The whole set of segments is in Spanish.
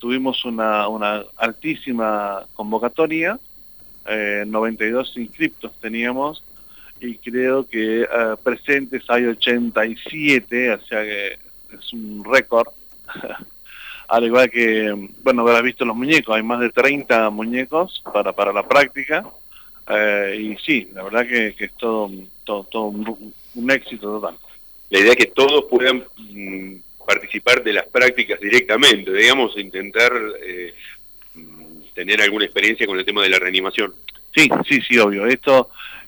tuvimos una altísima convocatoria, 92 inscriptos teníamos, y creo que presentes hay 87, o sea que es un récord. Al igual que, bueno, habrás visto los muñecos, hay más de 30 muñecos para la práctica, y sí, la verdad que es todo un éxito total. La idea es que todos puedan participar de las prácticas directamente, digamos, intentar tener alguna experiencia con el tema de la reanimación. Sí, obvio. Esto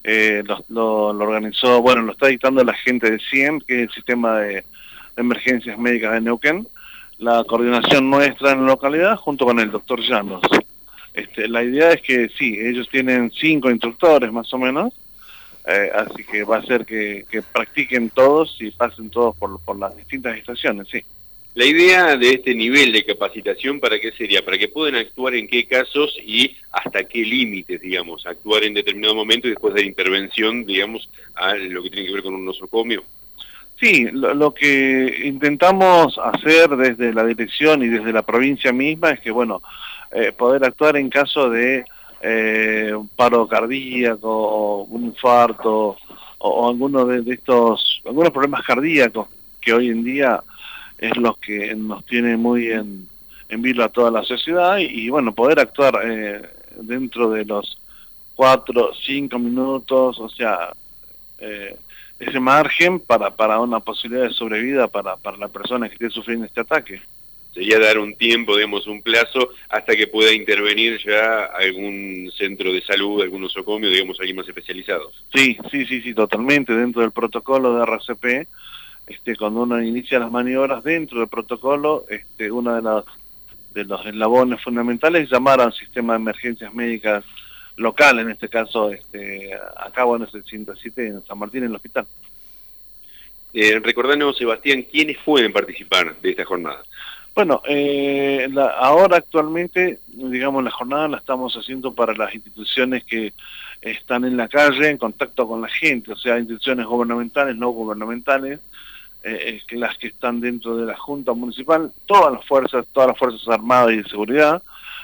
lo organizó, bueno, lo está dictando la gente de CIEM, que es el Sistema de Emergencias Médicas de Neuquén, la coordinación nuestra en la localidad, junto con el doctor Llanos. La idea es que sí, ellos tienen 5 instructores más o menos, así que va a ser que practiquen todos y pasen todos por las distintas estaciones, sí. La idea de este nivel de capacitación, ¿para qué sería? Para que puedan actuar en qué casos y hasta qué límites, digamos, actuar en determinado momento y después de intervención, digamos, a lo que tiene que ver con un nosocomio. Sí, lo que intentamos hacer desde la dirección y desde la provincia misma es que, bueno, poder actuar en caso de un paro cardíaco, o un infarto, o alguno de estos, algunos problemas cardíacos que hoy en día es lo que nos tiene muy en vilo a toda la sociedad, y bueno, poder actuar dentro de los 4, 5 minutos, o sea, ese margen para una posibilidad de sobrevida para la persona que esté sufriendo este ataque. Sería dar un tiempo, digamos, un plazo, hasta que pueda intervenir ya algún centro de salud, algún nosocomio, digamos, alguien más especializado. Sí, totalmente, dentro del protocolo de RCP, cuando uno inicia las maniobras dentro del protocolo, uno de los eslabones fundamentales es llamar al sistema de emergencias médicas local, en este caso, acá, bueno, es el 107 en San Martín, en el hospital. Recordanos, Sebastián, ¿quiénes pueden participar de esta jornada? Bueno, ahora actualmente, digamos, la jornada la estamos haciendo para las instituciones que están en la calle, en contacto con la gente, o sea, instituciones gubernamentales, no gubernamentales, que las que están dentro de la Junta Municipal, todas las fuerzas armadas y de seguridad,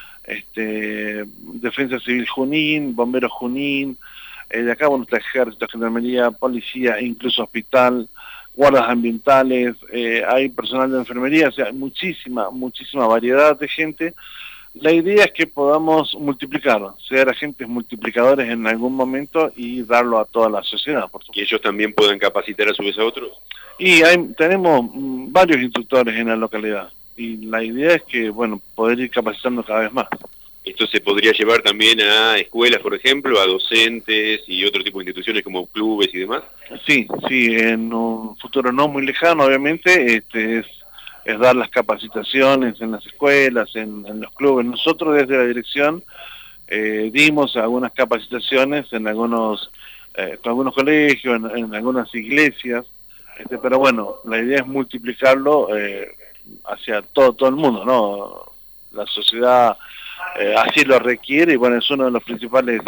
Defensa Civil Junín, Bomberos Junín, de acá, bueno, está Ejército, Gendarmería, Policía, incluso Hospital, guardas ambientales, hay personal de enfermería, o sea, hay muchísima variedad de gente. La idea es que podamos multiplicar, ser agentes multiplicadores en algún momento y darlo a toda la sociedad, por supuesto. ¿Y ellos también pueden capacitar a su vez a otros? Y tenemos varios instructores en la localidad, y la idea es que, bueno, poder ir capacitando cada vez más. ¿Esto se podría llevar también a escuelas, por ejemplo, a docentes y otro tipo de instituciones como clubes y demás? Sí, en un futuro no muy lejano, obviamente, es dar las capacitaciones en las escuelas, en los clubes. Nosotros desde la dirección dimos algunas capacitaciones en algunos colegios, en algunas iglesias, pero bueno, la idea es multiplicarlo hacia todo el mundo, ¿no? La sociedad así lo requiere, y bueno, es uno de los principales,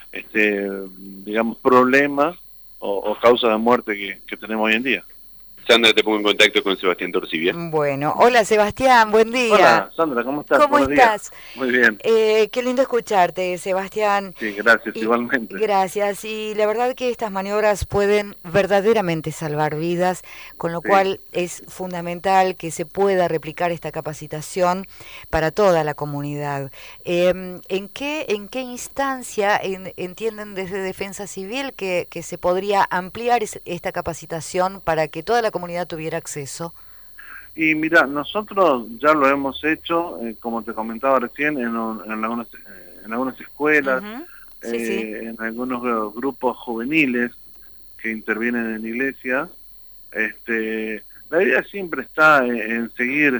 digamos, problemas o causas de muerte que tenemos hoy en día. Sandra, te pongo en contacto con Sebastián Torcibia. Bueno, hola Sebastián, buen día. Hola Sandra, ¿cómo estás? ¿Cómo Buenos estás? Días. Muy bien. Qué lindo escucharte, Sebastián. Sí, gracias, igualmente. Gracias, y la verdad que estas maniobras pueden verdaderamente salvar vidas, con lo cual es fundamental que se pueda replicar esta capacitación para toda la comunidad. ¿En qué instancia entienden desde Defensa Civil que se podría ampliar esta capacitación para que toda la comunidad tuviera acceso? Y mira, nosotros ya lo hemos hecho, como te comentaba recién, en algunas escuelas, en algunos grupos juveniles que intervienen en iglesias. La idea siempre está en seguir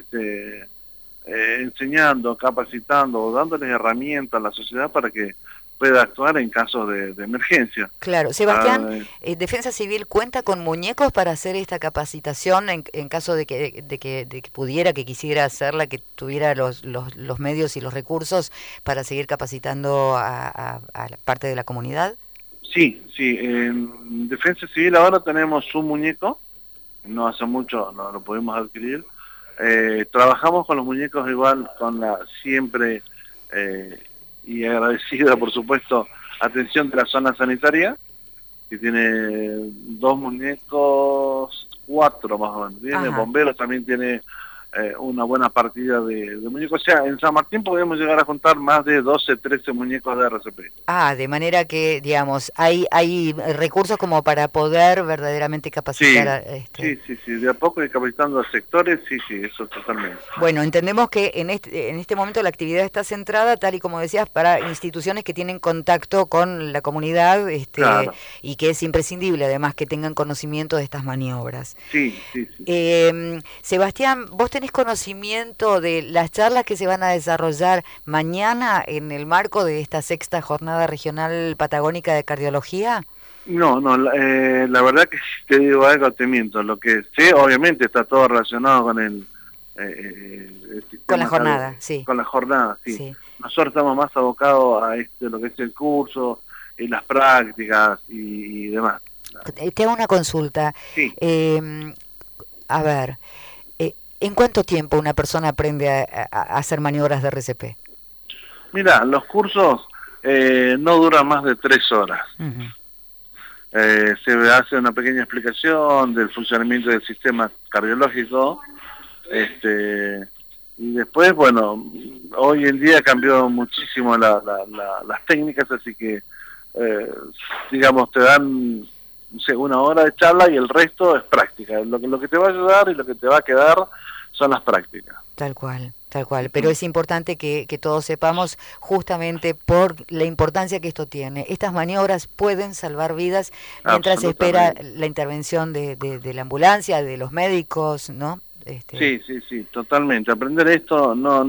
enseñando, capacitando o dándoles herramientas a la sociedad para que pueda actuar en casos de emergencia. Claro, Sebastián, Defensa Civil cuenta con muñecos para hacer esta capacitación en caso de que pudiera, que quisiera hacerla, que tuviera los medios y los recursos para seguir capacitando a la parte de la comunidad. Sí, en Defensa Civil ahora tenemos un muñeco, no hace mucho no lo pudimos adquirir, Trabajamos con los muñecos igual, con la siempre y agradecida, por supuesto, atención de la zona sanitaria, que tiene 2 muñecos, 4 más o menos. Tiene Ajá. bomberos, también tiene una buena partida de muñecos. O sea, en San Martín podríamos llegar a contar más de 12, 13 muñecos de RCP. Ah, de manera que, digamos, hay recursos como para poder verdaderamente capacitar Sí, a, sí, de a poco ir capacitando a sectores, sí, eso totalmente. Bueno, entendemos que en este momento la actividad está centrada, tal y como decías, para instituciones que tienen contacto con la comunidad, Claro, y que es imprescindible además que tengan conocimiento de estas maniobras. sí. Sebastián, ¿vos tenés conocimiento de las charlas que se van a desarrollar mañana en el marco de esta 6ª Jornada Regional Patagónica de Cardiología? No, la verdad que si te digo algo te miento. Lo que sé, obviamente, está todo relacionado con el Con la sistema jornada, sí. con la jornada, sí. Sí. Nosotros estamos más abocados a lo que es el curso, y las prácticas y demás. Te hago una consulta. Sí, A ver, ¿en cuánto tiempo una persona aprende a hacer maniobras de RCP? mira, los cursos no duran más de 3 horas. Ujú. Se hace una pequeña explicación del funcionamiento del sistema cardiológico, y después, bueno, hoy en día cambió muchísimo las técnicas, así que, digamos, te dan, no sé, 1 hora de charla y el resto es práctica. Lo que te va a ayudar y lo que te va a quedar son las prácticas. Tal cual, tal cual. Pero es importante que todos sepamos, justamente por la importancia que esto tiene. Estas maniobras pueden salvar vidas mientras se espera Absolutamente. la intervención de la ambulancia, de los médicos, ¿no? Sí, totalmente. Aprender esto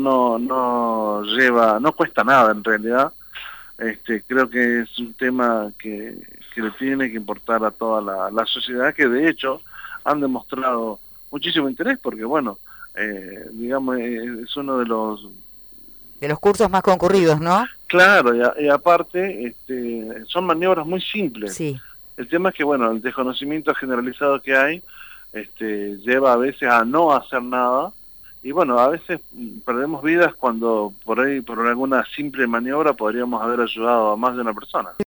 no cuesta nada en realidad. Creo que es un tema que le tiene que importar a toda la sociedad, que de hecho han demostrado muchísimo interés, porque bueno, digamos, es uno De los cursos más concurridos, ¿no? claro, y aparte, son maniobras muy simples. Sí. El tema es que, bueno, el desconocimiento generalizado que hay, lleva a veces a no hacer nada, y bueno, a veces perdemos vidas cuando por ahí, por alguna simple maniobra, podríamos haber ayudado a más de una persona.